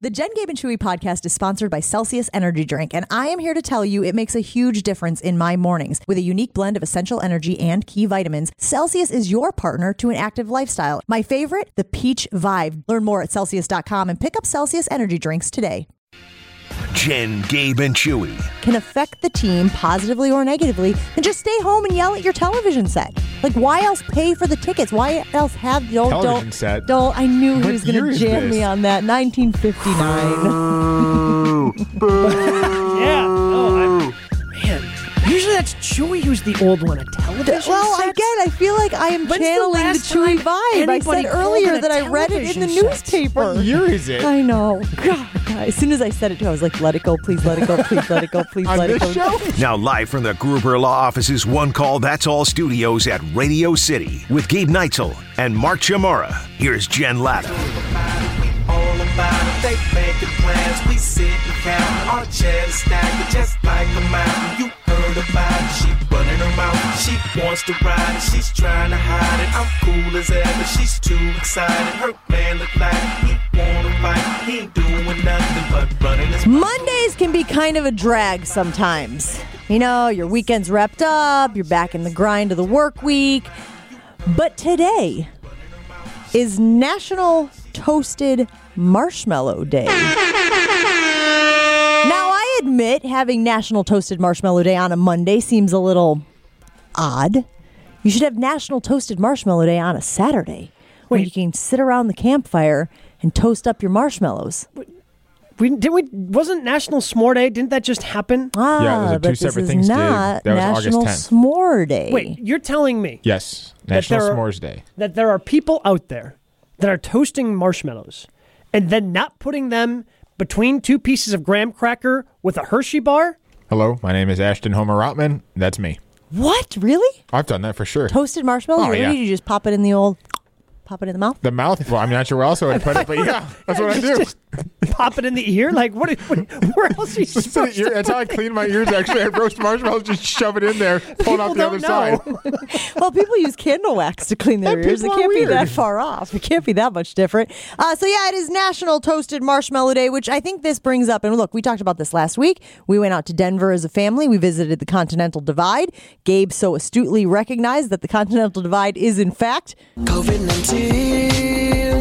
The Jen, Gabe, and Chewy podcast is sponsored by Celsius Energy Drink, and I am here to tell you it makes a huge difference in my mornings. With a unique blend of essential energy and key vitamins, Celsius is your partner to an active lifestyle. My favorite, the Peach Vibe. Learn more at Celsius.com and pick up Celsius Energy Drinks today. Jen, Gabe, and Chewy Can affect the team positively or negatively, then just stay home and yell at your television set. Like, why else pay for the tickets? Why else have television set? I knew he was going year to is jam this? me on that. 1959. Yeah. Man. Usually that's Chewy who's the old one. A television Well, set? again, I feel like I am When's the channeling the last Chewy time vibe. I anybody said called earlier it a that I read it in the television set? newspaper. What year is it? I know. God, as soon as I said it too, I was like, let it go, please let it go, please let it go, please On let it go. this show? Now live from the Gruber Law Office's One Call That's All studios at Radio City with Gabe Neitzel and Mark Chamora. Here's Jen Latta. All about it, they making plans. We sit and count. Our chair is stacked just like a mountain. You heard about it. She running her mouth. She wants to ride it. She's trying to hide it. I'm cool as ever. She's too excited. Her man look like he wanna fight. He ain't doing nothing but running his mouth. Mondays can be kind of a drag sometimes. You know, your weekend's wrapped up, you're back in the grind of the work week. But today is National Toasted Marshmallow Day. Now, I admit having National Toasted Marshmallow Day on a Monday seems a little odd. You should have National Toasted Marshmallow Day on a Saturday when you can sit around the campfire and toast up your marshmallows. Wasn't National S'more Day? Didn't that just happen? Yeah, those are two but separate this things, is dude. not That was August National 10th. S'more Day. Wait, you're telling me Yes. National there are- S'mores Day. that there are people out there that are toasting marshmallows and then not putting them between two pieces of graham cracker with a Hershey bar? Hello, my name is Ashton Homer Rotman. That's me. What? Really? I've done that for sure. Toasted marshmallow? Oh, Really? yeah. You just pop it in the old... Pop it in the mouth? The mouth? Well, I'm not sure where else I would put it, but yeah, that's what I do. Just pop it in the ear? Like, where else are you Just supposed to the ear. That's how I clean my ears, actually. I roast marshmallows, just shove it in there, pull it out the other side. Well, people use candle wax to clean their And ears. It people are can't be that weird. far off. It can't be that much different. So, yeah, it is National Toasted Marshmallow Day, which I think this brings up. And look, we talked about this last week. We went out to Denver as a family. We visited the Continental Divide. Gabe so astutely recognized that the Continental Divide is, in fact, COVID-19.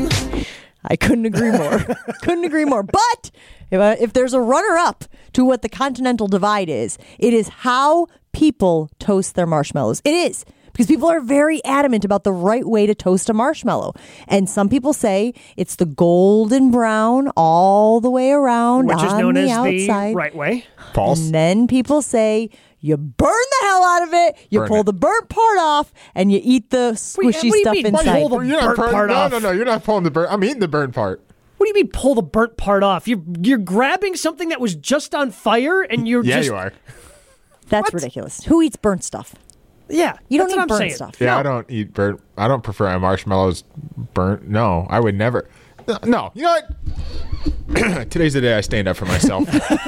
I couldn't agree more. Couldn't agree more. But if there's a runner-up to what the Continental Divide is, it is how people toast their marshmallows. It is. Because people are very adamant about the right way to toast a marshmallow. And some people say it's the golden brown all the way around Which on is known the as outside. the right way. False. And then people say you burn the hell out of it, you Burn pull it. the burnt part off, and you eat the Wait, squishy what do you stuff mean, inside. pull the You're not burnt part off? No, you're not pulling the burnt. I'm eating the burnt part. What do you mean pull the burnt part off? You're grabbing something that was just on fire and you're Yeah, just... you are. That's What? ridiculous. Who eats burnt stuff? Yeah. You don't that's eat what I'm burnt saying. stuff. Yeah, No. I don't eat burnt. I don't prefer my marshmallows burnt. No, I would never. No, you know what? Today's the day I stand up for myself.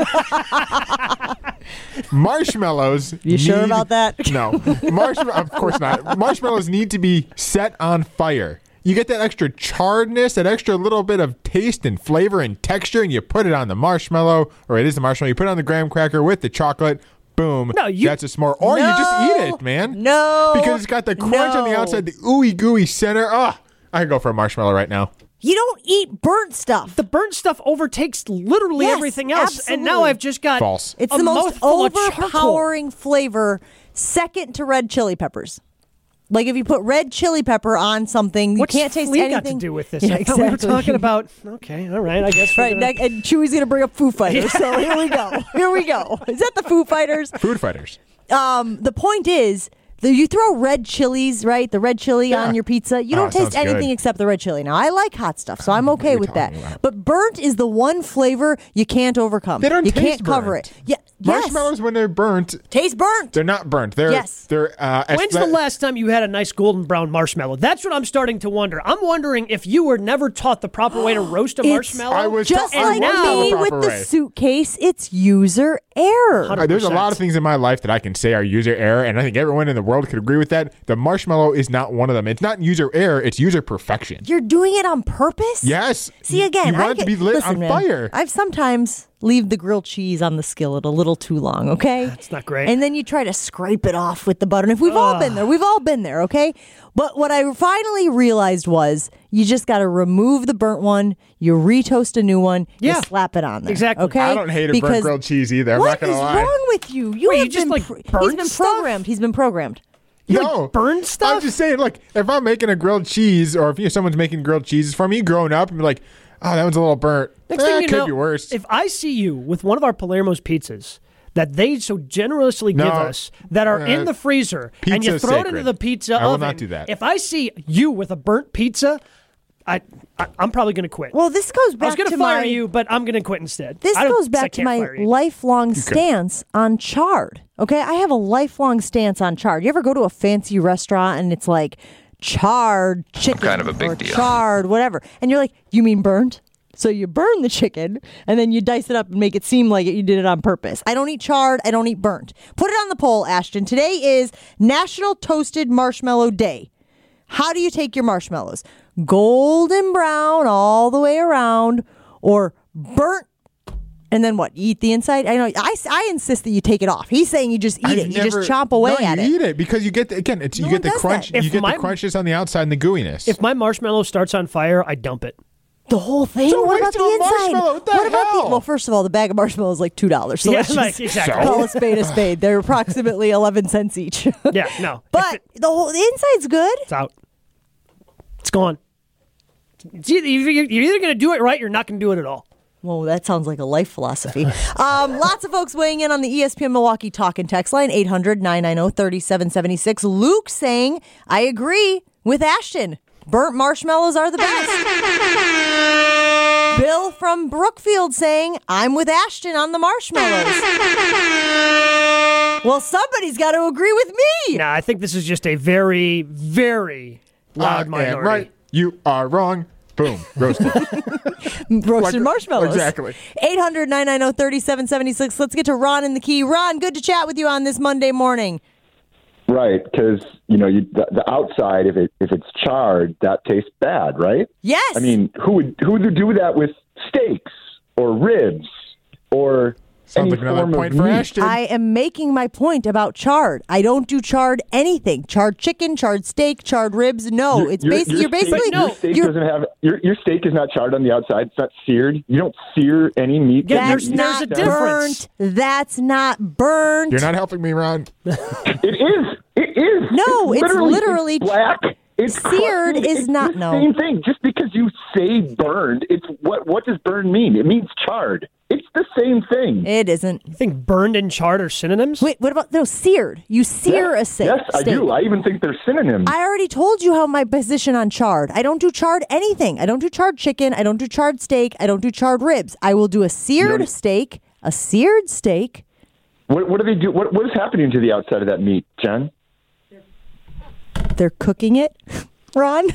Marshmallows. You sure about that? No. Of course not. Marshmallows need to be set on fire. You get that extra charredness, that extra little bit of taste and flavor and texture, and you put it on the marshmallow, or it is the marshmallow. You put it on the graham cracker with the chocolate. Boom. No, that's a s'more. Or you just eat it, man. No. Because it's got the crunch on the No. outside, the ooey gooey center. Oh, I could go for a marshmallow right now. You don't eat burnt stuff. The burnt stuff overtakes literally Yes, everything else. And now absolutely. I've just got False. It's a the most mouthful of charcoal. overpowering flavor, second to red chili peppers. Like if you put red chili pepper on something, What's you can't taste flea anything. got to do with this? Yeah, I thought we were exactly. talking about... Okay, all right, I guess we're Right, gonna- and Chewy's going to bring up Foo Fighters. So here we go. Here we go. Is that the Foo Fighters? Food fighters. The point is, you throw red chilies, right? The red chili Yeah. on your pizza. You Oh, don't it taste sounds anything good. except the red chili. Now, I like hot stuff, so I'm okay you're with that. talking about? But burnt is the one flavor you can't overcome. They don't You taste can't cover burnt. it. Yeah, Marshmallows, when they're burnt, Taste burnt. they're not burnt. They're Yes. They're. When's the last time you had a nice golden brown marshmallow? That's what I'm starting to wonder. I'm wondering if you were never taught the proper way to roast a marshmallow. I was Just taught- I like was taught me the with proper the way. suitcase, it's user error. There's a lot of things in my life that I can say are user error, and I think everyone in the world could agree with that. The marshmallow is not one of them. It's not user error; it's user perfection. You're doing it on purpose? Yes. See, again, you want it to be lit listen, on man, fire. I've sometimes leave the grilled cheese on the skillet a little too long, okay? That's not great. And then you try to scrape it off with the butter. And if we've all been there, we've all been there, okay? But what I finally realized was you just got to remove the burnt one, you retoast a new one, Yeah. you slap it on there. Exactly. Okay? I don't hate a burnt Because grilled cheese either. I'm what not gonna is lie. wrong with you? You Wait, have you just, been like, he's burnt been stuff? programmed. He's been programmed. No, burn stuff? I'm just saying, look, if I'm making a grilled cheese, or if someone's making grilled cheeses for me, growing up, and be like, oh, that one's a little burnt. Next thing you could know, be worse. if I see you with one of our Palermo's pizzas that they so generously give No, us that are in the freezer and you pizza's throw it sacred. into the pizza I will oven, not do that. if I see you with a burnt pizza, I'm probably going to quit. Well, this goes I back was going to to fire my you, but I'm going to quit instead. This I don't- goes I back to can't my fire you. lifelong stance on chard. Okay, I have a lifelong stance on chard. You ever go to a fancy restaurant and it's like charred chicken kind of a big or deal. charred whatever, and you're like, you mean burnt? So you burn the chicken and then you dice it up and make it seem like you did it on purpose. I don't eat charred. I don't eat burnt. Put it on the poll, Ashton. Today is National Toasted Marshmallow Day. How do you take your marshmallows? Golden brown all the way around, or burnt, and then what? You eat the inside? I know. I insist that you take it off. He's saying you just eat it. You just chomp away no, at you it. eat it because you get you No get one the does crunch. that. You If get my- the crunches on the outside and the gooiness. If my marshmallow starts on fire, I dump it. The whole thing? So What about waste the of a inside? marshmallow. What the What about hell? Well, first of all, the bag of marshmallows is like $2. So Yeah, let's like, just exactly. call a spade a spade. They're approximately 11 cents each. Yeah, no. But the inside's good. It's out. It's gone. You're either going to do it right or you're not going to do it at all. Whoa, that sounds like a life philosophy. Lots of folks weighing in on the ESPN Milwaukee talk and text line, 800-990-3776. Luke saying, I agree with Ashton. Burnt marshmallows are the best. Bill from Brookfield saying, I'm with Ashton on the marshmallows. Well, somebody's got to agree with me. Nah, I think this is just a very, very loud am minority. right. You are wrong. Boom. Roasted. Roasted marshmallows. Exactly. 800-990-3776. Let's get to Ron in the Key. Ron, good to chat with you on this Monday morning. Right, because the outside, if it's charred, that tastes bad, right? Yes. I mean, who would do that with steaks or ribs or Sounds any like another form point of for meat? Ashton. I am making my point about chard. I don't do charred anything. Charred chicken, charred steak, charred ribs. No, Your- it's your basically you're steak- basically your steak you're- doesn't have your steak is not charred on the outside. It's not seared. You don't sear any meat. Yeah, that that's you eat. there's not a difference. burnt. That's not burnt. You're not helping me, Ron. It is. It is. No, it's literally black. It's seared crusted. is It's not- the no. same thing. Just because you say burned, it's what does burned mean? It means charred. It's the same thing. It isn't. You think burned and charred are synonyms? Wait, what about seared? You sear a steak. Yes, I do. I even think they're synonyms. I already told you how my position on charred. I don't do charred anything. I don't do charred chicken. I don't do charred steak. I don't do charred ribs. I will do a seared steak. A seared steak. What do they do? What is happening to the outside of that meat, Jen? They're cooking it, Ron.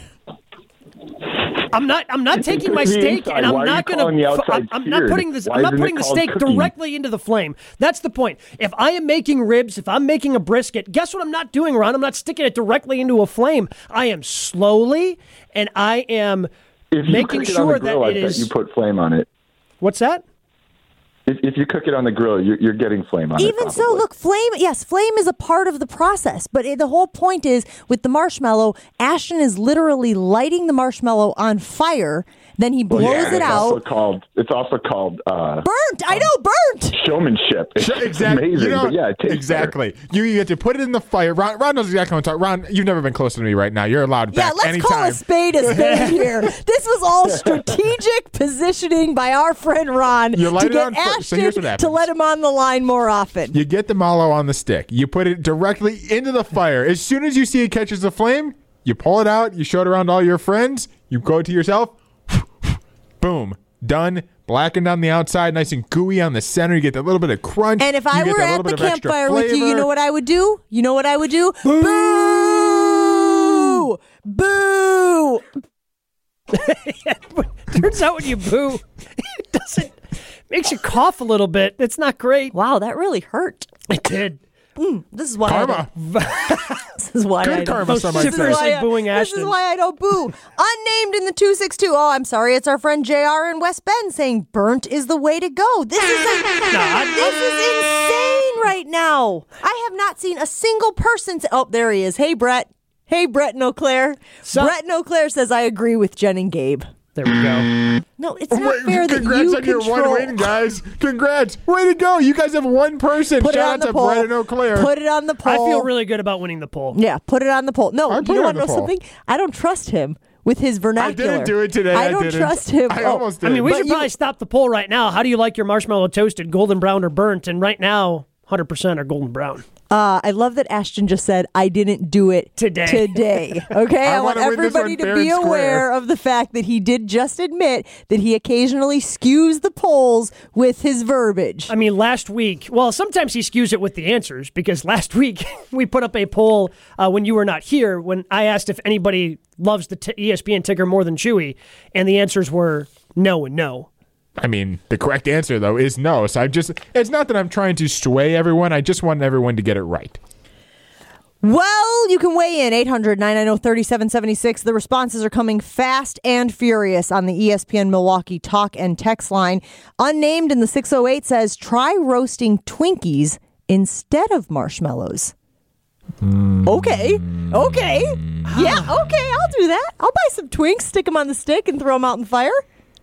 I'm not taking my It's the steak inside. and I'm Why are you not calling the outside I'm not seared? putting this Why I'm not isn't it putting the called steak cooking? directly into the flame. That's the point. If I am making ribs, if I'm making a brisket, guess what I'm not doing, Ron? I'm not sticking it directly into a flame. I am slowly and I am If you making cook it on the sure grill, that I it bet is you put flame on it. What's that? If you cook it on the grill, you're getting flame on it. Even so, probably. look, flame is a part of the process. But the whole point is with the marshmallow, Ashton is literally lighting the marshmallow on fire. Then he blows Yeah, it out. It's also called Burnt. I know, burnt. showmanship. It's Exactly. amazing. You know, but yeah, it tastes exactly. You get to put it in the fire. Ron knows exactly what I'm talking. Ron, you've never been closer to me right now. You're allowed Yeah, back let's anytime. call a spade here. This was all strategic positioning by our friend Ron You light to it get on fire. So here's what Ashton happens. to let him on the line more often. You get the mallow on the stick. You put it directly into the fire. As soon as you see it catches the flame, you pull it out. You show it around all your friends. You go to yourself. Boom. Done. blackened on the outside, nice and gooey on the center. You get that little bit of crunch. And if I were at the campfire with you, you know what I would do? You know what I would do? Boo! Boo! Turns out when you boo, it doesn't. Makes you cough a little bit. It's not great. Wow, that really hurt. It did. This is why Karma. This is why Good I karma, don't. some might This is say. why I- Booing This Ashton. is why I don't boo. Unnamed in the 262. Oh, I'm sorry. It's our friend JR in West Bend saying burnt is the way to go. This is insane right now. I have not seen a single person say, oh, there he is. Hey, Brett. Hey, Brett and Eau Claire. Brett and Eau Claire says, I agree with Jen and Gabe. There we go. No, it's not fair that Congrats you on your control. one win, guys. Congrats. Way to go. You guys have one person. Put it Shout on out the to poll. Brett and Eau Claire. Put it on the poll. I feel really good about winning the poll. Yeah, put it on the poll. No, I you put it don't on want to know the poll. something? I don't trust him with his vernacular. I didn't do it today. I don't didn't. trust him. I Oh, almost did. I mean, we But should you- probably stop the poll right now. How do you like your marshmallow toasted, golden brown or burnt? And right now, 100% are golden brown. I love that Ashton just said, I didn't do it Today. Okay, I want wanna win this everybody one to fair be and square. aware of the fact that he did just admit that he occasionally skews the polls with his verbiage. I mean, last week, well, sometimes he skews it with the answers because last week we put up a poll when you were not here when I asked if anybody loves the ESPN ticker more than Chewy, and the answers were no and no. I mean, the correct answer, though, is no. So it's not that I'm trying to sway everyone. I just want everyone to get it right. Well, you can weigh in 800-990-3776. The responses are coming fast and furious on the ESPN Milwaukee talk and text line. Unnamed in the 608 says, try roasting Twinkies instead of marshmallows. Okay. Yeah, okay, I'll do that. I'll buy some Twinks, stick them on the stick, and throw them out in the fire.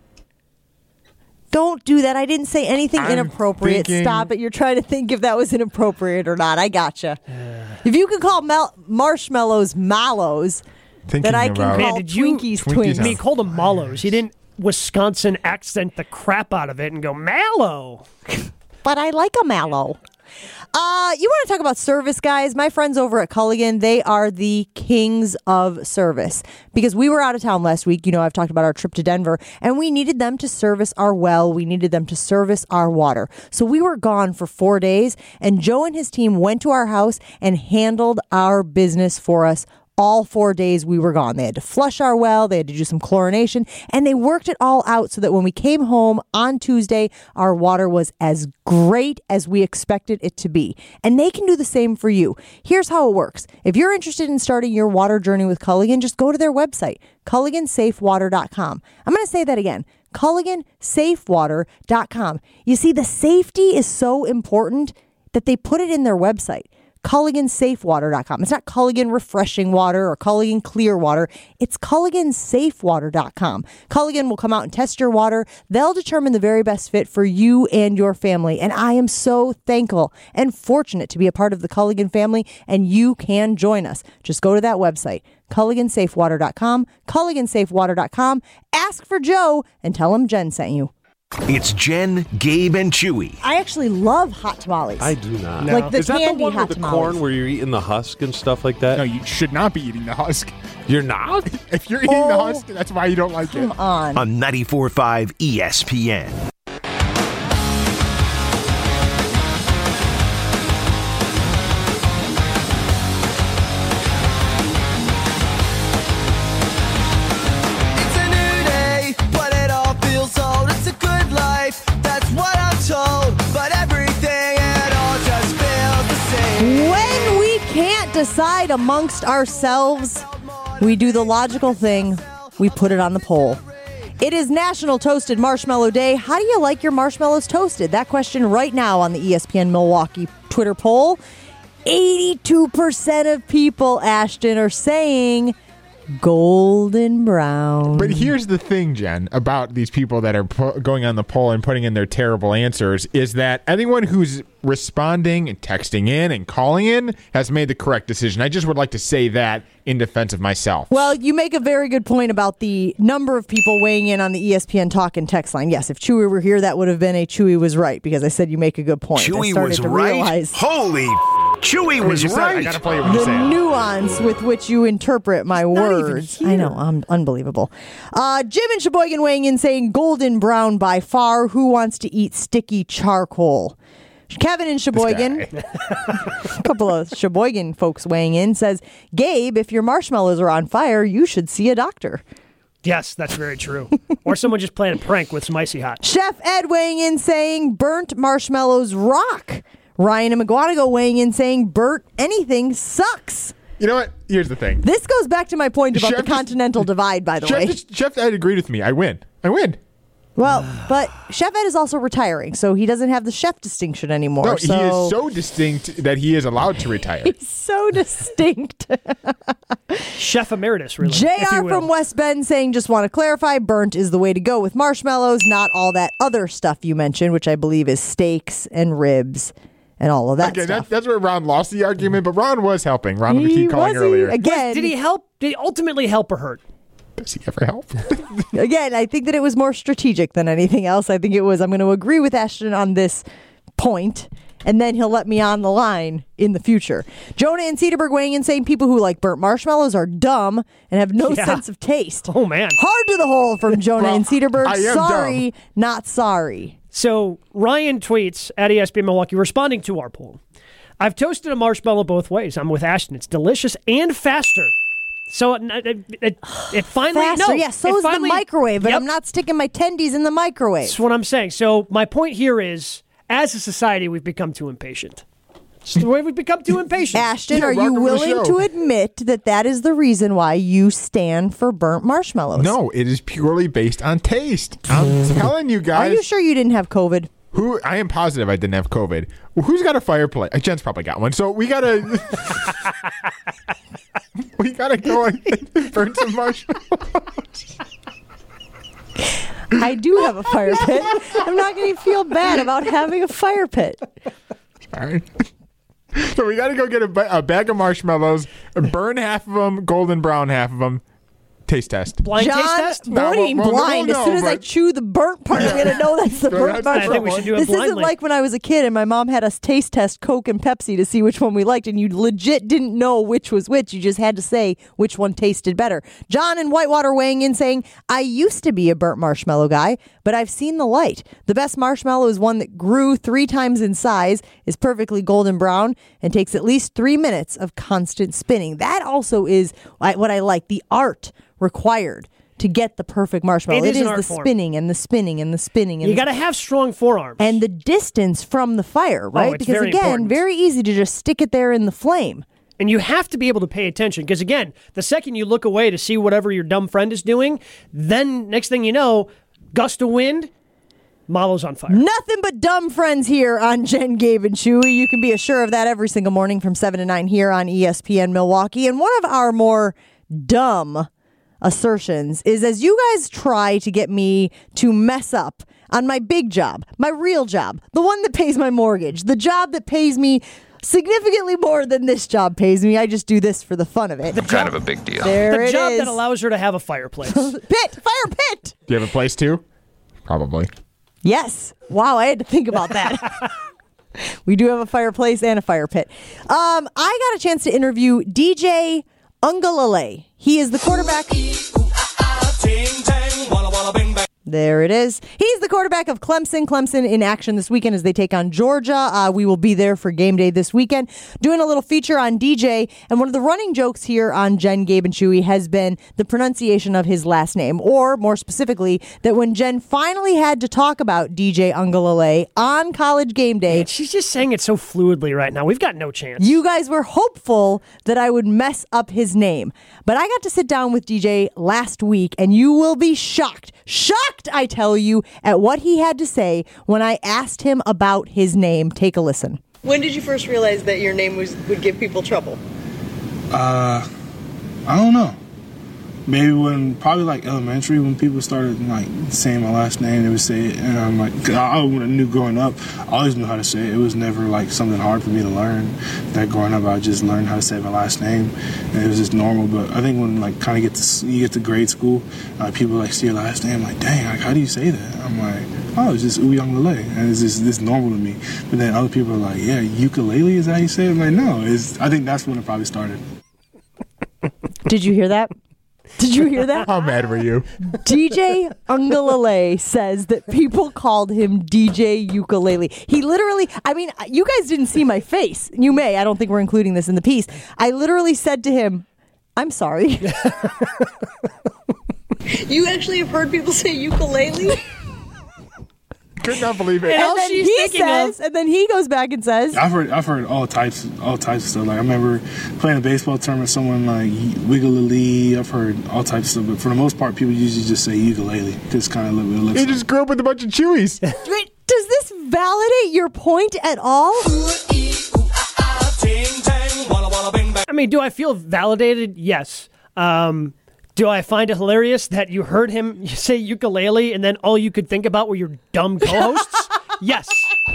Don't do that. I didn't say anything I'm inappropriate. thinking- Stop it. You're trying to think if that was inappropriate or not. I gotcha. If you can call marshmallows mallows, Thinking then I can about call Man, did you- Twinkies Twinkies twinks. I mean, he called them mallows. He didn't Wisconsin accent the crap out of it and go mallow. But I like a mallow. You want to talk about service, guys? My friends over at Culligan, they are the kings of service because we were out of town last week. You know, I've talked about our trip to Denver, and we needed them to service our well. We needed them to service our water. So we were gone for 4 days, and Joe and his team went to our house and handled our business for us. All 4 days we were gone. They had to flush our well, they had to do some chlorination, and they worked it all out so that when we came home on Tuesday, our water was as great as we expected it to be. And they can do the same for you. Here's how it works. If you're interested in starting your water journey with Culligan, just go to their website, CulliganSafeWater.com. I'm going to say that again. CulliganSafeWater.com. You see, the safety is so important that they put it in their website. CulliganSafeWater.com. It's not Culligan Refreshing Water or Culligan Clear Water. It's CulliganSafeWater.com. Culligan will come out and test your water. They'll determine the very best fit for you and your family. And I am so thankful and fortunate to be a part of the Culligan family, and you can join us. Just go to that website, CulliganSafeWater.com, CulliganSafeWater.com. Ask for Joe and tell him Jen sent you. It's Jen, Gabe, and Chewy. I actually love hot tamales. I do not. Like the Is that the candy one hot with the tamales. corn where you're eating the husk and stuff like that? No, you should not be eating the husk. You're not? If you're eating the Oh, husk, that's why you don't like it. Come on. On 94.5 ESPN. It's a new day, but it all feels old. It's a good life, that's what I'm told. But everything, it all just feels the same. When we can't decide amongst ourselves, we do the logical thing. We put it on the poll. It is National Toasted Marshmallow Day. How do you like your marshmallows toasted? That question right now on the ESPN Milwaukee Twitter poll. 82% of people, Ashton, are saying golden brown. But here's the thing, Jen, about these people that are going on the poll and putting in their terrible answers is that anyone who's responding and texting in and calling in has made the correct decision. I just would like to say that in defense of myself. Well, you make a very good point about the number of people weighing in on the ESPN talk and text line. Yes, if Chewy were here, that would have been a Chewy was right, because I said you make a good point. I Chewy started was to right. realize- Holy Chewy was You said, I right. gotta play what you The said. nuance with which you interpret my words. I know, I'm unbelievable. Jim and Sheboygan weighing in saying golden brown by far. Who wants to eat sticky charcoal? Kevin in Sheboygan, a couple of Sheboygan folks weighing in, says, Gabe, if your marshmallows are on fire, you should see a doctor. Yes, that's very true. Or someone just playing a prank with some Icy Hot. Chef Ed weighing in saying, burnt marshmallows rock. Ryan and McGuanago weighing in saying, burnt anything sucks. You know what? Here's the thing. This goes back to my point about Chef the continental divide, by the way. Chef Ed agreed with me. I win. Well, but Chef Ed is also retiring, so he doesn't have the chef distinction anymore. No, he is so distinct that he is allowed to retire. He's so distinct. Chef Emeritus, really. if you JR will. from West Bend saying, just want to clarify, burnt is the way to go with marshmallows, not all that other stuff you mentioned, which I believe is steaks and ribs and all of that Okay, stuff. that's where Ron lost the argument, but Ron was helping. Ron would He keep calling was earlier. Again, Did he help? Did he ultimately help or hurt? Does he ever help? Again, I think that it was more strategic than anything else. I think it was, I'm going to agree with Ashton on this point, and then he'll let me on the line in the future. Jonah and Cedarburg weighing in saying people who like burnt marshmallows are dumb and have no Yeah. sense of taste. Oh, man. Hard to the hole from Jonah Well, and Cedarburg. I am Sorry, not sorry. So Ryan tweets at ESPN Milwaukee responding to our poll. I've toasted a marshmallow both ways. I'm with Ashton. It's delicious and faster. So it finally... Faster, no, yeah, so it is the finally- microwave, but Yep. I'm not sticking my tendies in the microwave. That's what I'm saying. So my point here is, as a society, we've become too impatient. It's the way we've become too impatient. Ashton, Yeah, are you welcome to the willing show. to admit that that is the reason why you stand for burnt marshmallows? No, it is purely based on taste. I'm telling you Are guys. you sure you didn't have COVID? I am positive I didn't have COVID. Well, who's got a fireplace? Jen's probably got one. So we gotta go and burn some marshmallows. I do have a fire pit. I'm not going to feel bad about having a fire pit. All right. So we gotta go get a bag of marshmallows, burn half of them, golden brown half of them. Taste test. Blind John, taste test? what do you mean well, no, blind? no, As soon as I but- chew the burnt part, I'm going to know that's the No, burnt that's- marshmallow. I think we should do it This isn't blindly. like when I was a kid and my mom had us taste test Coke and Pepsi to see which one we liked, and you legit didn't know which was which. You just had to say which one tasted better. John in Whitewater weighing in saying, I used to be a burnt marshmallow guy, but I've seen the light. The best marshmallow is one that grew 3 times in size, is perfectly golden brown, and takes at least 3 minutes of constant spinning. That also is what I like, the art required to get the perfect marshmallow. It is It an is art the form. spinning and the spinning and the spinning. And You got to have strong forearms. and the distance from the fire, right? it's Because very again, important. very easy to just stick it there in the flame. And you have to be able to pay attention because, again, the second you look away to see whatever your dumb friend is doing, then next thing you know, gust of wind, Malo's on fire. Nothing but dumb friends here on Jen, Gabe, and Chewy. You can be assured of that every single morning from 7 to 9 here on ESPN Milwaukee. And one of our more dumb assertions is as you guys try to get me to mess up on my big job, my real job, the one that pays my mortgage, the job that pays me significantly more than this job pays me. I just do this for the fun of it. Kind of a big deal. There The it job is. that allows her to have a fireplace. Fire pit. Do you have a place too? Probably. Yes. Wow, I had to think about that. We do have a fireplace and a fire pit. I got a chance to interview DJ Ungalale. He is the quarterback. There it is. He's the quarterback of Clemson. Clemson in action this weekend as they take on Georgia. We will be there for game day this weekend, doing a little feature on DJ. And one of the running jokes here on Jen, Gabe, and Chewy has been the pronunciation of his last name, or more specifically, that when Jen finally had to talk about DJ Ungalale on College Game Day, She's just saying it so fluidly right now. We've got no chance. you guys were hopeful that I would mess up his name. But I got to sit down with DJ last week, and you will be shocked. Shocked, I tell you, at what he had to say when I asked him about his name. Take a listen. When did you first realize that your name would give people trouble? I don't know. maybe when probably like elementary, when people started like saying my last name, they would say it, and I'm like, 'cause I knew growing up, I always knew how to say it. It was never like something hard for me to learn. That growing up, I just learned how to say my last name, and it was just normal. But I think when like kind of you get to grade school, people like see your last name, like, dang, like how do you say that? I'm like, oh, it's just Uyangalele, and it's just this normal to me. But then other people are like, yeah, ukulele is how you say it. I'm like, no, I think that's when it probably started. Did you hear that? Did you hear that? How mad were you? DJ Ungalale says that people called him DJ Ukulele. He literally, I mean, you guys didn't see my face. You may. I don't think we're including this in the piece. I literally said to him, I'm sorry. You actually have heard people say ukulele? Could not believe it. And then he says, and then he goes back and says, I've heard all types of stuff. Like I remember playing a baseball tournament, someone like Wiggalele. I've heard all types of stuff, but for the most part, people usually just say ukulele. Just kind of look what it looks You like. just grew up with a bunch of Chewies. Wait, does this validate your point at all? I mean, do I feel validated? Yes. Do I find it hilarious that you heard him say ukulele and then all you could think about were your dumb co-hosts? Yes.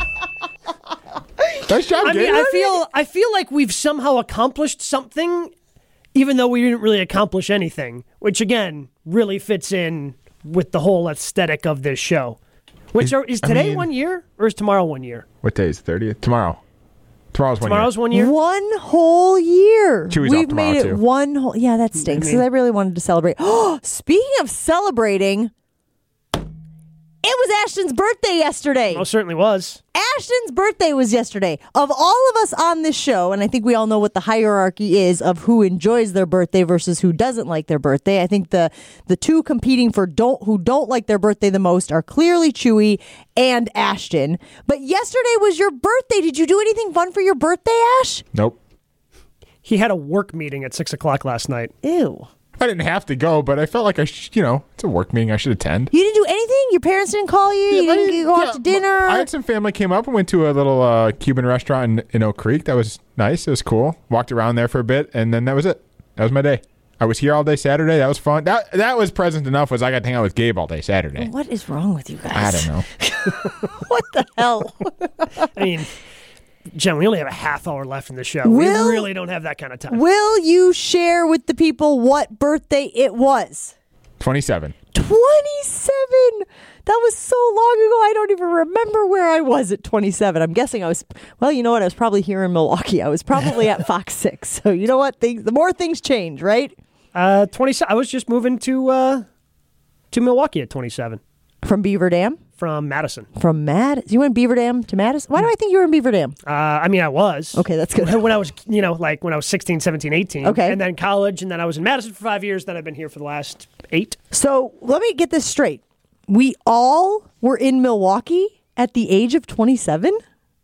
Nice job, I mean, Gabe. I feel like we've somehow accomplished something, even though we didn't really accomplish anything, which again really fits in with the whole aesthetic of this show. Is today 1 year or is tomorrow 1 year? What day is the 30th? Tomorrow. Tomorrow's 1 year. 1 year? 1 whole year. Chewy's We've off tomorrow, made it too. 1 whole. Yeah, that stinks. 'Cause I really wanted to celebrate. Oh, speaking of celebrating, it was Ashton's birthday yesterday. Most certainly was. Ashton's birthday was yesterday. Of all of us on this show, and I think we all know what the hierarchy is of who enjoys their birthday versus who doesn't like their birthday. I think the two competing for who don't like their birthday the most are clearly Chewy and Ashton. But yesterday was your birthday. Did you do anything fun for your birthday, Ash? Nope. He had a work meeting at 6 o'clock last night. Ew. I didn't have to go, but I felt like it's a work meeting. I should attend. You didn't do anything? Your parents didn't call you? You didn't go out to dinner? I had some family came up and went to a little Cuban restaurant in Oak Creek. That was nice. It was cool. Walked around there for a bit, and then that was it. That was my day. I was here all day Saturday. That was fun. That was present enough. Was I got to hang out with Gabe all day Saturday. What is wrong with you guys? I don't know. What the hell? I mean, Jen, we only have a half hour left in the show. We really don't have that kind of time. Will you share with the people what birthday it was? 27. 27! That was so long ago, I don't even remember where I was at 27. I'm guessing I was, well, you know what? I was probably here in Milwaukee. I was probably at Fox 6. So you know what? The more things change, right? 27. I was just moving to Milwaukee at 27. From Beaver Dam? From Madison. From You went Beaver Dam to Madison? Why do I think you were in Beaver Dam? I mean, I was. Okay, that's good. When I was, when I was 16, 17, 18. Okay. And then college, and then I was in Madison for 5 years. Then I've been here for the last 8. So let me get this straight. We all were in Milwaukee at the age of 27?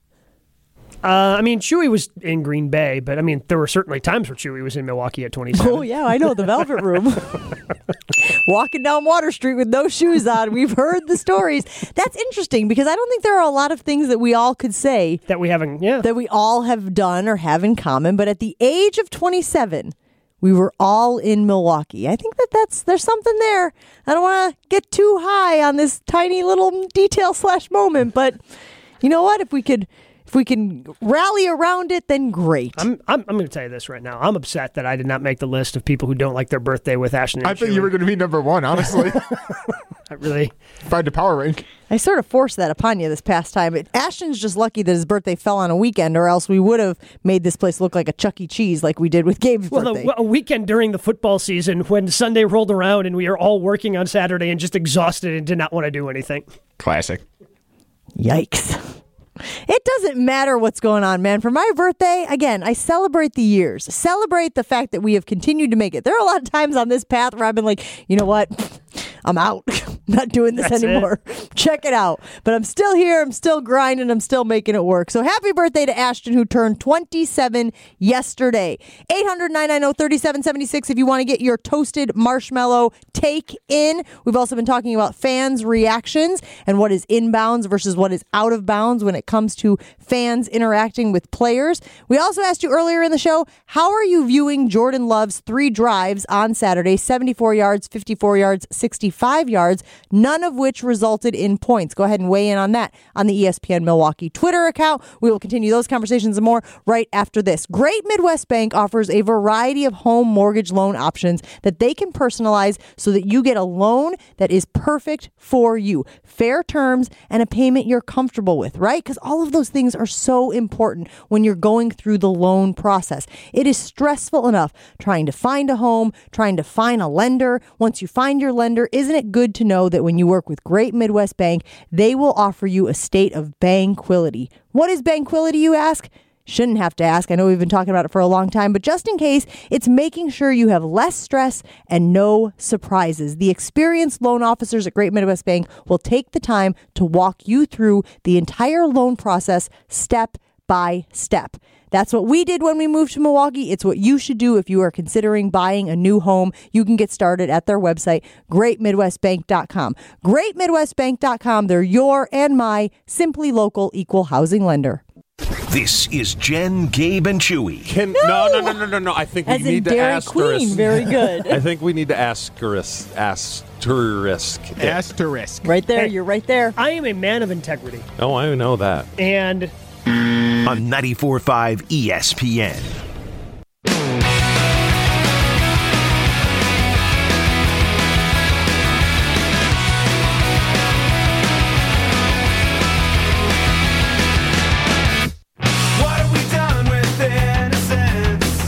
I mean, Chewy was in Green Bay, but I mean, there were certainly times where Chewy was in Milwaukee at 27. Oh, yeah, I know. The Velvet Room. Walking down Water Street with no shoes on. We've heard the stories. That's interesting because I don't think there are a lot of things that we all could say that we haven't, that we all have done or have in common. But at the age of 27, we were all in Milwaukee. I think there's something there. I don't want to get too high on this tiny little detail/moment, but you know what? If we can rally around it, then great. I'm going to tell you this right now. I'm upset that I did not make the list of people who don't like their birthday with Ashton and I thought Chewy. you were going to be number one, honestly. I really... Find a power rank. I sort of forced that upon you this past time. Ashton's just lucky that his birthday fell on a weekend, or else we would have made this place look like a Chuck E. Cheese like we did with Gabe's birthday. Well, a weekend during the football season when Sunday rolled around and we were all working on Saturday and just exhausted and did not want to do anything. Classic. Yikes. It doesn't matter what's going on, man. For my birthday, again, I celebrate the years. Celebrate the fact that we have continued to make it. There are a lot of times on this path where I've been like, you know what? I'm out. not doing this That's anymore. Check it out. But I'm still here. I'm still grinding. I'm still making it work. So happy birthday to Ashton, who turned 27 yesterday. 800-990-3776 if you want to get your toasted marshmallow take in. We've also been talking about fans' reactions and what is inbounds versus what is out of bounds when it comes to fans interacting with players. We also asked you earlier in the show, how are you viewing Jordan Love's 3 drives on Saturday? 74 yards, 54 yards, 65 yards, none of which resulted in points. Go ahead and weigh in on that on the ESPN Milwaukee Twitter account. We will continue those conversations and more right after this. Great Midwest Bank offers a variety of home mortgage loan options that they can personalize so that you get a loan that is perfect for you. Fair terms and a payment you're comfortable with, right? Because all of those things are so important when you're going through the loan process. It is stressful enough trying to find a home, trying to find a lender. Once you find your lender, isn't it good to know that when you work with Great Midwest Bank, they will offer you a state of banquility? What is banquility, you ask? Shouldn't have to ask. I know we've been talking about it for a long time, but just in case, it's making sure you have less stress and no surprises. The experienced loan officers at Great Midwest Bank will take the time to walk you through the entire loan process step by step. That's what we did when we moved to Milwaukee. It's what you should do if you are considering buying a new home. You can get started at their website, greatmidwestbank.com. Greatmidwestbank.com. They're your and my simply local equal housing lender. This is Jen, Gabe, and Chewy. No. I think we As in need to Dairy asterisk. Queen. Very good. I think we need to asterisk. Asterisk. Right there. You're right there. I am a man of integrity. Oh, I know that. And On 94.5 ESPN. What have we done with innocence?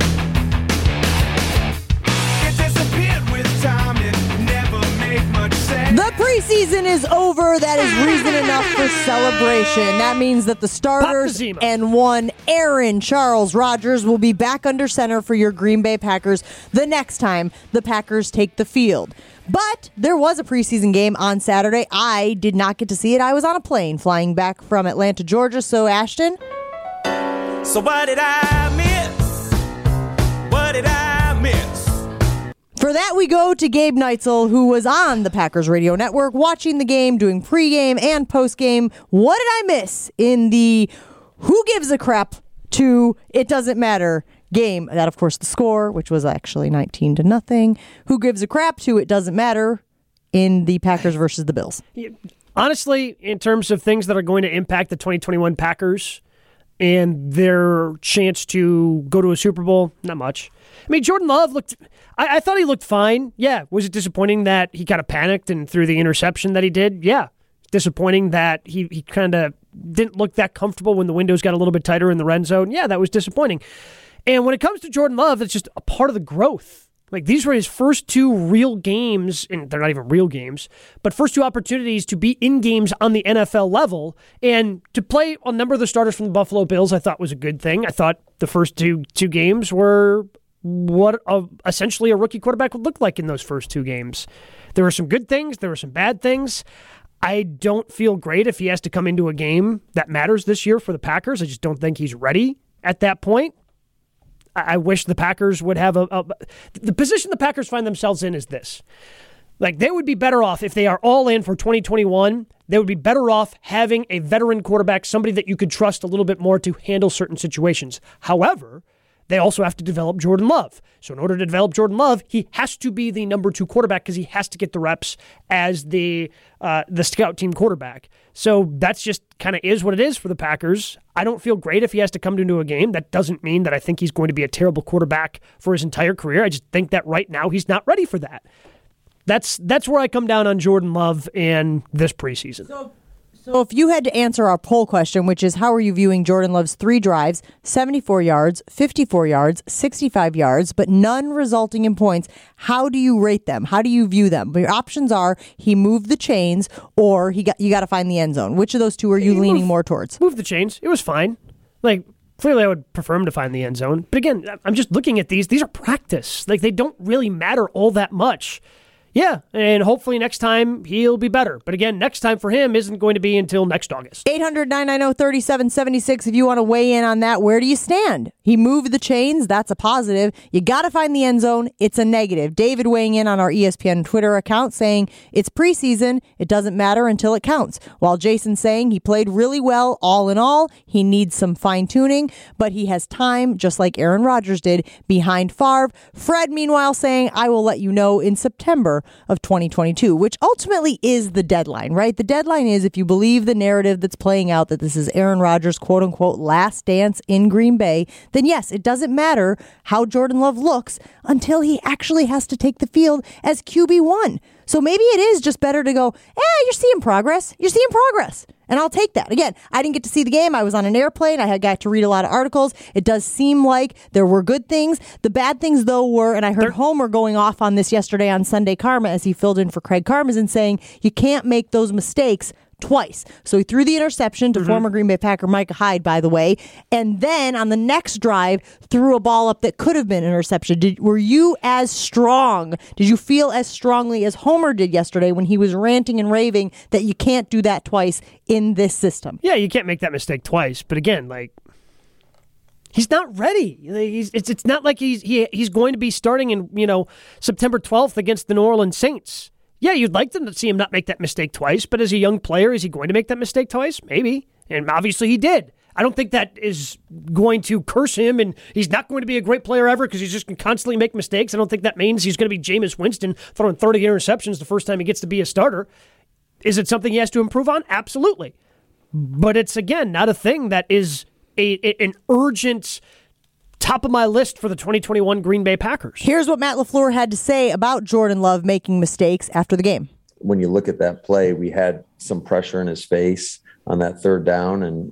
It disappeared with time, it never made much sense. The preseason is over. That is reason enough for celebration. That means that the starters Pop the Zima. and one Aaron Charles Rodgers will be back under center for your Green Bay Packers the next time the Packers take the field. But there was a preseason game on Saturday. I did not get to see it. I was on a plane flying back from Atlanta, Georgia. So, Ashton, So what did I miss? What did I miss? for that, we go to Gabe Neitzel, who was on the Packers radio network watching the game, doing pregame and postgame. What did I miss in the who gives a crap to it doesn't matter game? That, of course, the score, which was actually 19-0. Who gives a crap to it doesn't matter in the Packers versus the Bills? honestly, in terms of things that are going to impact the 2021 Packers and their chance to go to a Super Bowl, not much. I mean, Jordan Love looked... I thought he looked fine. Yeah. Was it disappointing that he kind of panicked and threw the interception that he did? Yeah. Disappointing that he kind of didn't look that comfortable when the windows got a little bit tighter in the red zone. Yeah, that was disappointing. And when it comes to Jordan Love, it's just a part of the growth. Like, these were his first 2 real games, and they're not even real games, but first 2 opportunities to be in games on the NFL level. And to play a number of the starters from the Buffalo Bills, I thought was a good thing. I thought the first two games were what essentially a rookie quarterback would look like in those first 2 games. There were some good things. There were some bad things. I don't feel great if he has to come into a game that matters this year for the Packers. I just don't think he's ready at that point. I wish the Packers would have the position the Packers find themselves in is this. Like, they would be better off if they are all in for 2021. They would be better off having a veteran quarterback, somebody that you could trust a little bit more to handle certain situations. However, they also have to develop Jordan Love. So in order to develop Jordan Love, he has to be the number 2 quarterback because he has to get the reps as the scout team quarterback. So that's just kind of is what it is for the Packers. I don't feel great if he has to come into a game. That doesn't mean that I think he's going to be a terrible quarterback for his entire career. I just think that right now he's not ready for that. That's where I come down on Jordan Love in this preseason. So if you had to answer our poll question, which is how are you viewing Jordan Love's 3 drives, 74 yards, 54 yards, 65 yards, but none resulting in points, how do you rate them? How do you view them? Your options are he moved the chains or you got to find the end zone. Which of those 2 are you leaning more towards? Move the chains. It was fine. Like, clearly I would prefer him to find the end zone. But again, I'm just looking at these. These are practice. Like, they don't really matter all that much. Yeah, and hopefully next time he'll be better. But again, next time for him isn't going to be until next August. 800-990-3776 if you want to weigh in on that. Where do you stand? He moved the chains. That's a positive. You got to find the end zone. It's a negative. David weighing in on our ESPN Twitter account saying it's preseason. It doesn't matter until it counts. While Jason saying he played really well all in all. He needs some fine-tuning, but he has time, just like Aaron Rodgers did, behind Favre. Fred, meanwhile, saying, I will let you know in September of 2022, which ultimately is the deadline, right? The deadline is, if you believe the narrative that's playing out that this is Aaron Rodgers' quote unquote last dance in Green Bay, then yes, it doesn't matter how Jordan Love looks until he actually has to take the field as QB1. So maybe it is just better to go, you're seeing progress. You're seeing progress. And I'll take that. Again, I didn't get to see the game. I was on an airplane. I got to read a lot of articles. It does seem like there were good things. The bad things, though, were, and I heard Homer going off on this yesterday on Sunday Karma as he filled in for Craig Karmazin, saying you can't make those mistakes twice. So he threw the interception to former Green Bay Packer Micah Hyde, by the way, and then on the next drive threw a ball up that could have been an interception. Were you as strong? Did you feel as strongly as Homer did yesterday when he was ranting and raving that you can't do that twice in this system? Yeah, you can't make that mistake twice. But again, he's not ready. It's not like he's going to be starting in September 12th against the New Orleans Saints. Yeah, you'd like to see him not make that mistake twice, but as a young player, is he going to make that mistake twice? Maybe. And obviously he did. I don't think that is going to curse him, and he's not going to be a great player ever because he's just going to constantly make mistakes. I don't think that means he's going to be Jameis Winston throwing 30 interceptions the first time he gets to be a starter. Is it something he has to improve on? Absolutely. But it's, again, not a thing that is an urgent top of my list for the 2021 Green Bay Packers. Here's what Matt LaFleur had to say about Jordan Love making mistakes after the game. When you look at that play, we had some pressure in his face on that third down, and,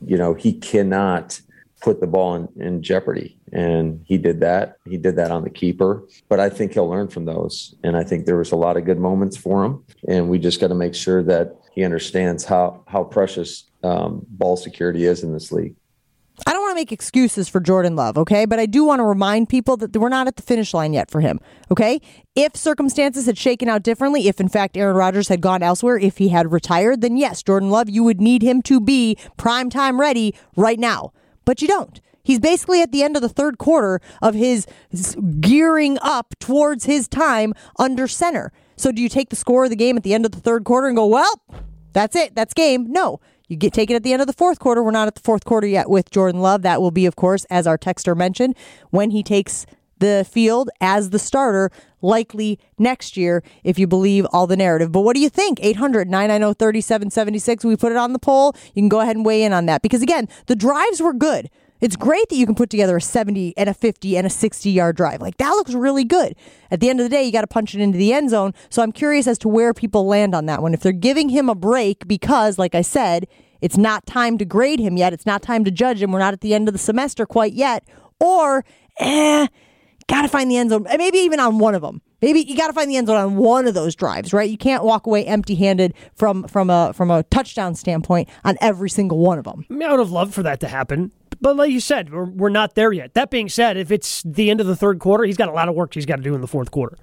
he cannot put the ball in jeopardy. And he did that. He did that on the keeper. But I think he'll learn from those. And I think there was a lot of good moments for him. And we just got to make sure that he understands how precious ball security is in this league. I don't want to make excuses for Jordan Love, okay? But I do want to remind people that we're not at the finish line yet for him, okay? If circumstances had shaken out differently, if in fact Aaron Rodgers had gone elsewhere, if he had retired, then yes, Jordan Love, you would need him to be primetime ready right now. But you don't. He's basically at the end of the third quarter of his gearing up towards his time under center. So do you take the score of the game at the end of the third quarter and go, well, that's it, that's game? No. You take it at the end of the fourth quarter. We're not at the fourth quarter yet with Jordan Love. That will be, of course, as our texter mentioned, when he takes the field as the starter, likely next year, if you believe all the narrative. But what do you think? 800-990-3776. We put it on the poll. You can go ahead and weigh in on that. Because, again, the drives were good. It's great that you can put together a 70 and a 50 and a 60-yard drive. That looks really good. At the end of the day, you got to punch it into the end zone. So I'm curious as to where people land on that one. If they're giving him a break because, like I said, it's not time to grade him yet. It's not time to judge him. We're not at the end of the semester quite yet. Or, got to find the end zone. Maybe even on one of them. Maybe you got to find the end zone on one of those drives, right? You can't walk away empty-handed from a touchdown standpoint on every single one of them. I would have loved for that to happen. But like you said, we're not there yet. That being said, if it's the end of the third quarter, he's got a lot of work he's got to do in the fourth quarter.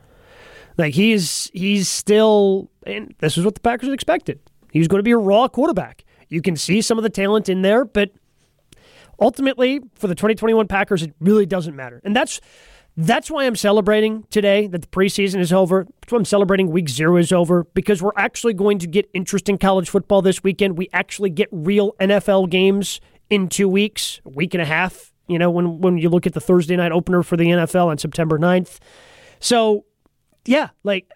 He's still, and this is what the Packers expected. He's going to be a raw quarterback. You can see some of the talent in there, but ultimately, for the 2021 Packers, it really doesn't matter. And that's why I'm celebrating today that the preseason is over. That's why I'm celebrating week 0 is over, because we're actually going to get interesting college football this weekend. We actually get real NFL games in 2 weeks, a week and a half, when you look at the Thursday night opener for the NFL on September 9th. So, yeah,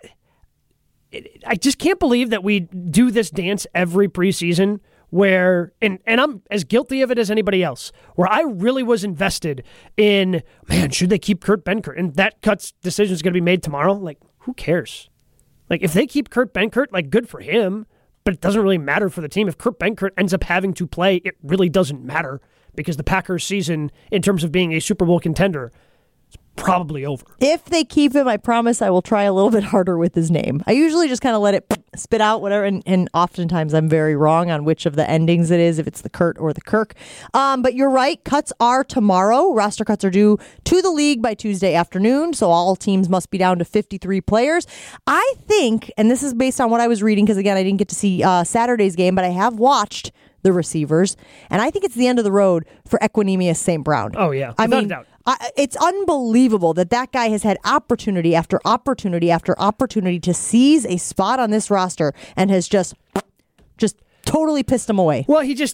I just can't believe that we do this dance every preseason where, and I'm as guilty of it as anybody else, where I really was invested in, man, should they keep Kurt Benkert? And that Cut's decision is going to be made tomorrow. Who cares? If they keep Kurt Benkert, good for him. But it doesn't really matter for the team. If Kurt Benkert ends up having to play, it really doesn't matter because the Packers season, in terms of being a Super Bowl contender, is probably over. If they keep him, I promise I will try a little bit harder with his name. I usually just kind of let it spit out whatever, and oftentimes I'm very wrong on which of the endings it is, if it's the Kurt or the Kirk. But you're right, cuts are tomorrow. Roster cuts are due to the league by Tuesday afternoon, so all teams must be down to 53 players. I think, and this is based on what I was reading, because again, I didn't get to see Saturday's game, but I have watched the receivers, and I think it's the end of the road for Equanimeous St. Brown. Oh, yeah. Without a doubt. It's unbelievable that guy has had opportunity after opportunity after opportunity to seize a spot on this roster and has just totally pissed him away. Well, he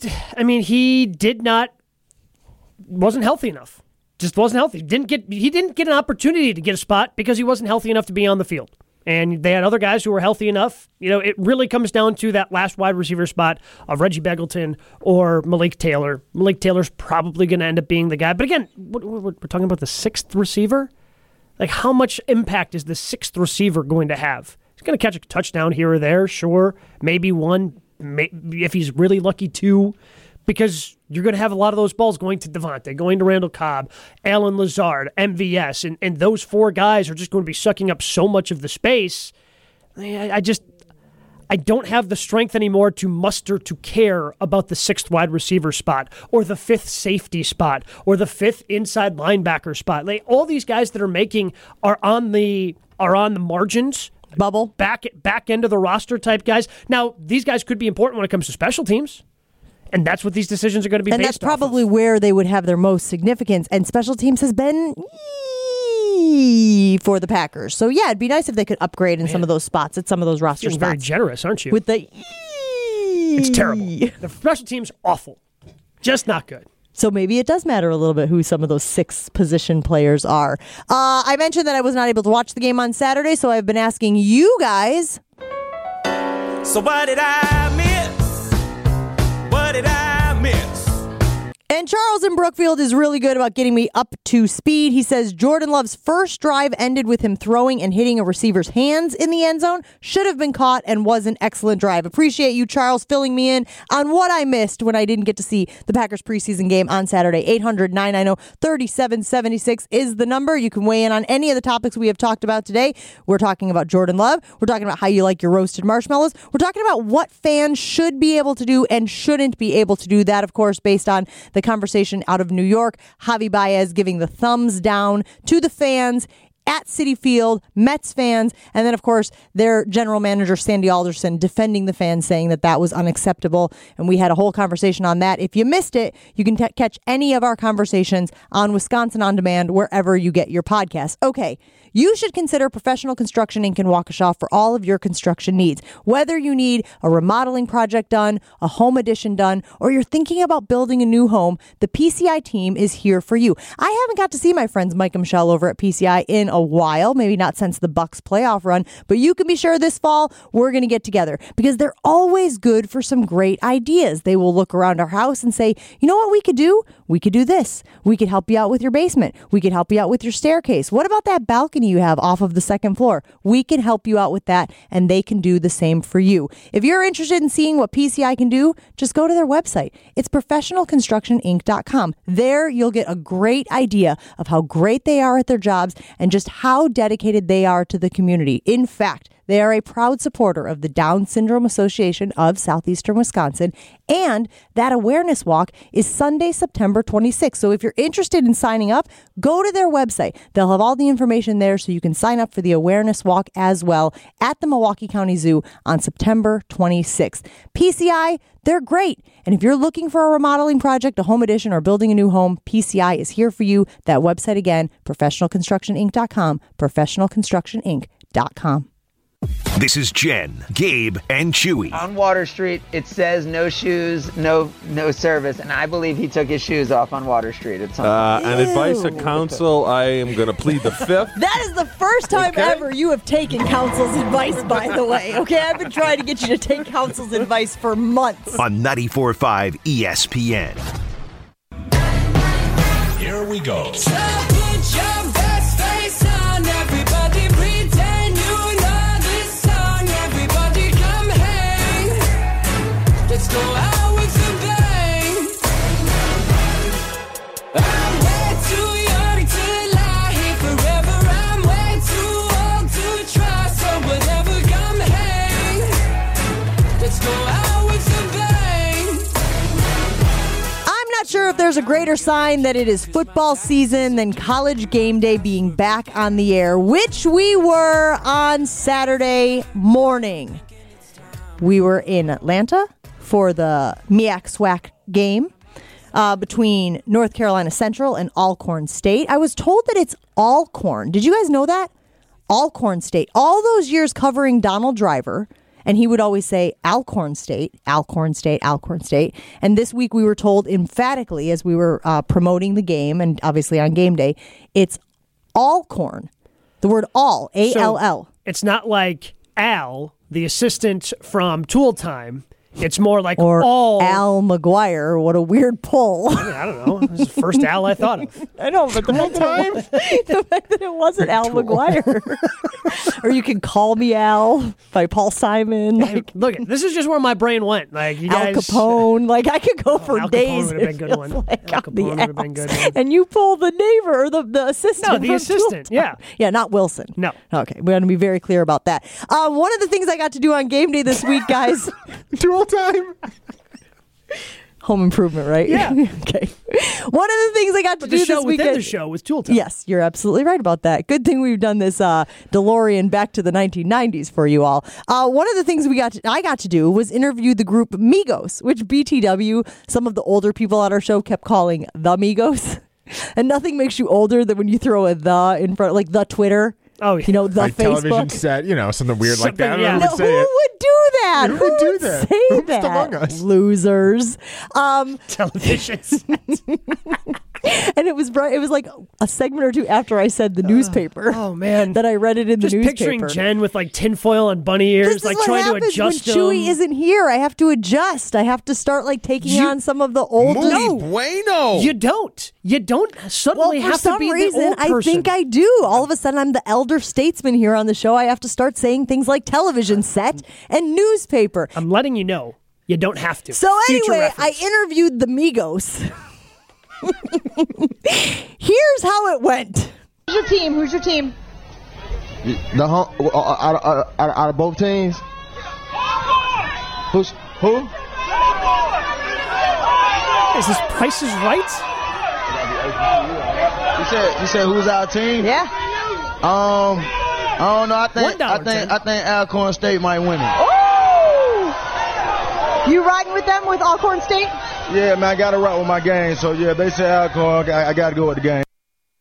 wasn't healthy enough. Just wasn't healthy. He didn't get an opportunity to get a spot because he wasn't healthy enough to be on the field. And they had other guys who were healthy enough. It really comes down to that last wide receiver spot of Reggie Begelton or Malik Taylor. Malik Taylor's probably going to end up being the guy. But again, we're talking about the sixth receiver. Like, how much impact is the sixth receiver going to have? He's going to catch a touchdown here or there, sure. Maybe one, if he's really lucky, two. Because you're going to have a lot of those balls going to Devontae, going to Randall Cobb, Allen Lazard, MVS, and those four guys are just going to be sucking up so much of the space. I don't have the strength anymore to muster to care about the sixth wide receiver spot or the fifth safety spot or the fifth inside linebacker spot. Like, all these guys that are making are on the margins. Bubble. Back end of the roster type guys. Now, these guys could be important when it comes to special teams. And that's what these decisions are going to be based on. And that's probably where they would have their most significance. And special teams has been for the Packers. So, yeah, it'd be nice if they could upgrade in some of those spots at some of those roster spots. You're very generous, aren't you? With the It's terrible. The special teams, awful. Just not good. So maybe it does matter a little bit who some of those six position players are. I mentioned that I was not able to watch the game on Saturday, so I've been asking you guys. So what did I miss? What did I miss? And Charles in Brookfield is really good about getting me up to speed. He says Jordan Love's first drive ended with him throwing and hitting a receiver's hands in the end zone. Should have been caught and was an excellent drive. Appreciate you, Charles, filling me in on what I missed when I didn't get to see the Packers preseason game on Saturday. 800-990-3776 is the number. You can weigh in on any of the topics we have talked about today. We're talking about Jordan Love. We're talking about how you like your roasted marshmallows. We're talking about what fans should be able to do and shouldn't be able to do. That, of course, based on the conversation out of New York. Javi Baez giving the thumbs down to the fans at Citi Field, Mets fans, and then, of course, their general manager, Sandy Alderson, defending the fans, saying that was unacceptable. And we had a whole conversation on that. If you missed it, you can catch any of our conversations on Wisconsin On Demand, wherever you get your podcasts. Okay, you should consider Professional Construction Inc. in Waukesha for all of your construction needs. Whether you need a remodeling project done, a home addition done, or you're thinking about building a new home, the PCI team is here for you. I haven't got to see my friends Mike and Michelle over at PCI in a while, maybe not since the Bucks playoff run, but you can be sure this fall we're going to get together because they're always good for some great ideas. They will look around our house and say, you know what we could do? We could do this. We could help you out with your basement. We could help you out with your staircase. What about that balcony you have off of the second floor? We can help you out with that, and they can do the same for you. If you're interested in seeing what PCI can do, just go to their website. It's professionalconstructioninc.com. There you'll get a great idea of how great they are at their jobs and just how dedicated they are to the community. In fact, they are a proud supporter of the Down Syndrome Association of Southeastern Wisconsin, and that awareness walk is Sunday, September 26th. So if you're interested in signing up, go to their website. They'll have all the information there so you can sign up for the awareness walk as well at the Milwaukee County Zoo on September 26th. PCI, they're great. And if you're looking for a remodeling project, a home addition, or building a new home, PCI is here for you. That website again, professionalconstructioninc.com, professionalconstructioninc.com. This is Jen, Gabe, and Chewy. On Water Street, it says no shoes, no service, and I believe he took his shoes off on Water Street at some point. And advice of counsel, I am going to plead the fifth. That is the first time ever you have taken counsel's advice, by the way. Okay, I've been trying to get you to take counsel's advice for months. On 94.5 ESPN. Here we go. So put your best face on, everybody pretend you know this song. Everybody come hang. Let's go out with a bang. I'm way too young to lie here there's a greater sign that it is football season than College Game Day being back on the air, which we were on Saturday morning. We were in Atlanta for the MEAC SWAC game between North Carolina Central and Alcorn State. I was told that it's Alcorn. Did you guys know that? Alcorn State. All those years covering Donald Driver, and he would always say Alcorn State, Alcorn State, Alcorn State. And this week we were told emphatically as we were promoting the game and obviously on game day, it's Alcorn. The word all, A-L-L. So it's not like Al, the assistant from Tool Time. It's more like or all. Al McGuire. What a weird pull. I don't know. This is the first Al I thought of. I know, but the fact that it wasn't Al McGuire. Or you can call me Al by Paul Simon. Like, look, this is just where my brain went. Like you Al guys, Capone. Like I could go for Al days. Capone would have been a good one. Like Al Capone would have been good. And you pull the neighbor or the assistant. No, the assistant. Yeah, yeah, not Wilson. No. Okay, we're going to be very clear about that. One of the things I got to do on game day this week, guys. Dual time. Home Improvement, right? Yeah. Okay. One of the things I got to do the show this within weekend. the show was Tool Time. Yes, you're absolutely right about that. Good thing we've done this DeLorean back to the 1990s for you all. One of the things I got to do was interview the group Migos, which BTW, some of the older people at our show kept calling the Migos. And nothing makes you older than when you throw a the in front, like the Twitter. Oh, yeah. You know, the like Facebook. television set, something weird like that. I don't know No, who would say who it. would do that? Who would do that? Say Who's that? among us? Losers. Television. And it was like a segment or two after I said the newspaper. Oh man, that I read it in just the newspaper. Picturing Jen with like tinfoil and bunny ears, This is like what trying to happens adjust when them. Chewy isn't here. I have to adjust. I have to start like taking on some of the oldest. Muy bueno. You don't. You don't suddenly Well, for have some to be reason, the old person. I think I do. All of a sudden, I'm the elder statesman here on the show. I have to start saying things like television set and newspaper. I'm letting you know. You don't have to. So Future anyway, reference. I interviewed the Migos. Here's how it went. Who's your team? Who's your team? Out of both teams. Who? Is this Price is Right? You said who's our team? Yeah. I don't know. I think Alcorn State might win it. Oh! You riding with them with Alcorn State? Yeah, man, I got to rock with my game. So yeah, they say Alcorn. I got to go with the game.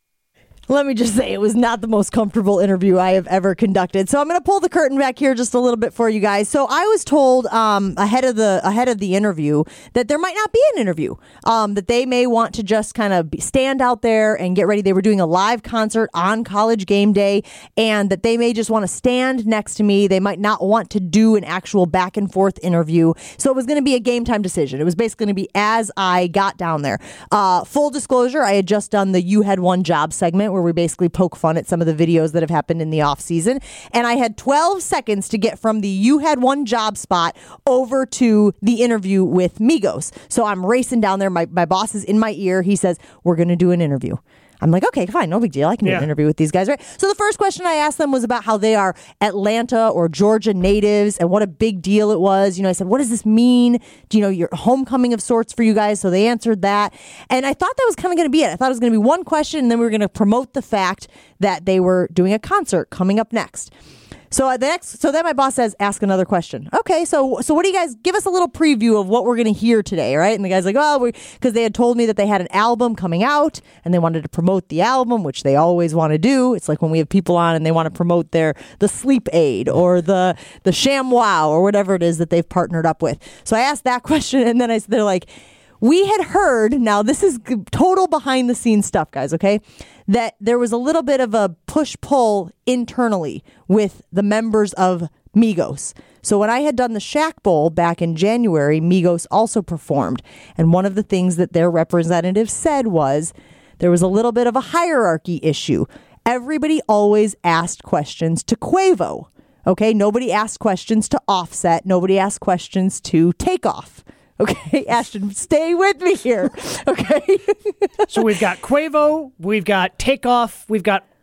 Let me just say, it was not the most comfortable interview I have ever conducted. So I'm going to pull the curtain back here just a little bit for you guys. So I was told ahead of the interview that there might not be an interview, that they may want to just kind of stand out there and get ready. They were doing a live concert on College Game Day, and that they may just want to stand next to me. They might not want to do an actual back and forth interview. So it was going to be a game time decision. It was basically going to be as I got down there. Full disclosure, I had just done the You Had One Job segment where we basically poke fun at some of the videos that have happened in the off season. And I had 12 seconds to get from the You Had One Job spot over to the interview with Migos. So I'm racing down there. My boss is in my ear. He says, we're going to do an interview. I'm like, okay, fine, no big deal. I can do an interview with these guys, right? So the first question I asked them was about how they are Atlanta or Georgia natives and what a big deal it was. I said, what does this mean? Do your homecoming of sorts for you guys? So they answered that. And I thought that was kind of going to be it. I thought it was going to be one question, and then we were going to promote the fact that they were doing a concert coming up next. So then my boss says, ask another question. Okay, so what do you guys, give us a little preview of what we're going to hear today, right? And the guy's like, because they had told me that they had an album coming out and they wanted to promote the album, which they always want to do. It's like when we have people on and they want to promote the sleep aid or the ShamWow or whatever it is that they've partnered up with. So I asked that question, and then they're like, we had heard, now this is total behind the scenes stuff, guys, okay, that there was a little bit of a push-pull internally with the members of Migos. So when I had done the Shack Bowl back in January, Migos also performed. And one of the things that their representative said was there was a little bit of a hierarchy issue. Everybody always asked questions to Quavo, okay? Nobody asked questions to Offset. Nobody asked questions to Takeoff. Okay, Ashton, stay with me here. Okay. So we've got Quavo, we've got Takeoff, we've got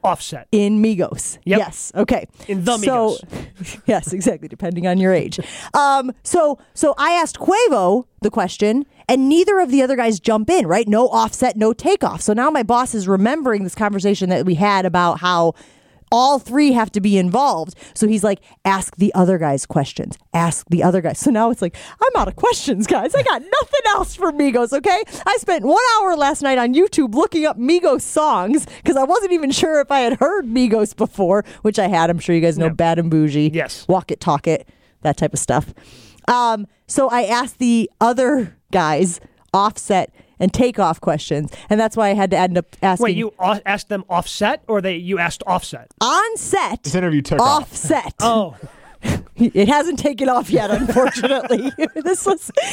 Offset. In Migos. Yep. Yes. Okay. In the Migos. Yes, exactly, depending on your age. So I asked Quavo the question, and neither of the other guys jump in, right? No Offset, no Takeoff. So now my boss is remembering this conversation that we had about how all three have to be involved. So he's like, ask the other guys questions. Ask the other guys. So now it's like, I'm out of questions, guys. I got nothing else for Migos, okay? I spent 1 hour last night on YouTube looking up Migos songs because I wasn't even sure if I had heard Migos before, which I had. I'm sure you guys know Bad and Bougie. Yes. Walk It, Talk It, that type of stuff. So I asked the other guys, Offset and Takeoff questions, and that's why I had to end up asking. Wait, you asked them Offset, or you asked Offset? On set. This interview took Offset. Oh. It hasn't taken off yet, unfortunately. This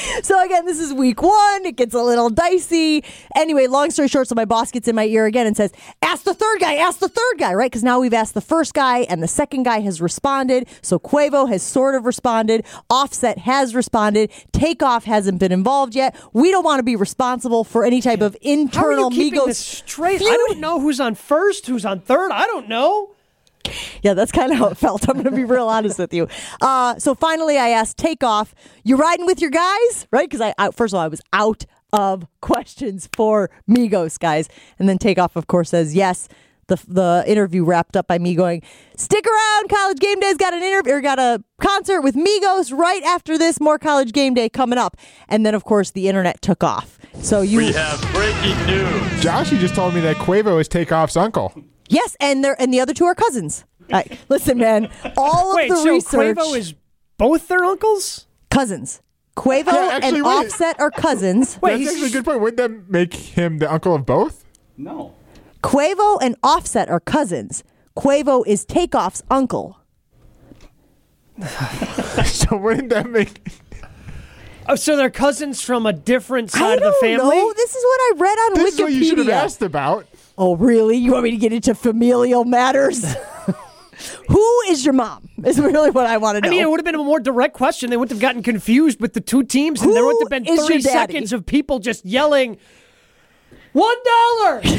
is week 1. It gets a little dicey. Anyway, long story short, so my boss gets in my ear again and says, ask the third guy, right? Because now we've asked the first guy and the second guy has responded. So Quavo has sort of responded. Offset has responded. Takeoff hasn't been involved yet. We don't want to be responsible for any type of internal How are you keeping Migos this straight? feud. I don't know who's on first, who's on third. I don't know. Yeah, that's kind of how it felt. I'm going to be real honest with you. So finally, I asked Takeoff, you riding with your guys? Right? Because first of all, I was out of questions for Migos, guys. And then Takeoff, of course, says yes. The interview wrapped up by me going, stick around. College Game Day's got got a concert with Migos right after this. More College Game Day coming up. And then, of course, the internet took off. So we have breaking news. Josh, you just told me that Quavo is Takeoff's uncle. Yes, and the other two are cousins. Right, listen, man, all of the research. Quavo is both their uncles? Cousins. Quavo and Offset are cousins. That's actually a good point. Wouldn't that make him the uncle of both? No. Quavo and Offset are cousins. Quavo is Takeoff's uncle. So wouldn't that make... Oh, so they're cousins from a different side of the family? No, this is what I read on Wikipedia. This is what you should have asked about. Oh, really? You want me to get into familial matters? Who is your mom? Is really what I want to know. I mean, it would have been a more direct question. They wouldn't have gotten confused with the two teams, and there wouldn't have been 30 seconds of people just yelling, $1!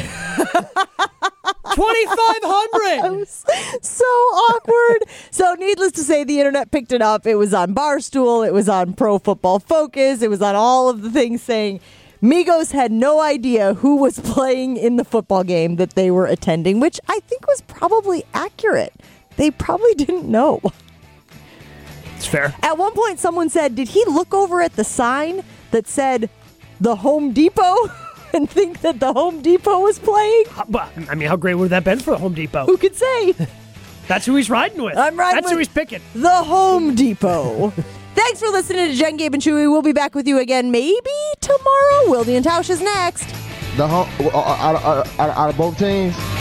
$2,500! So awkward. So needless to say, the internet picked it up. It was on Barstool. It was on Pro Football Focus. It was on all of the things saying Migos had no idea who was playing in the football game that they were attending, which I think was probably accurate. They probably didn't know. It's fair. At one point, someone said, did he look over at the sign that said the Home Depot and think that the Home Depot was playing? I mean, how great would that have been for the Home Depot? Who could say? That's who he's riding with. I'm riding That's with who he's picking. The Home Depot. Thanks for listening to Jen, Gabe, and Chewy. We'll be back with you again maybe tomorrow. Wildy and Tausch is next. Out of both teams.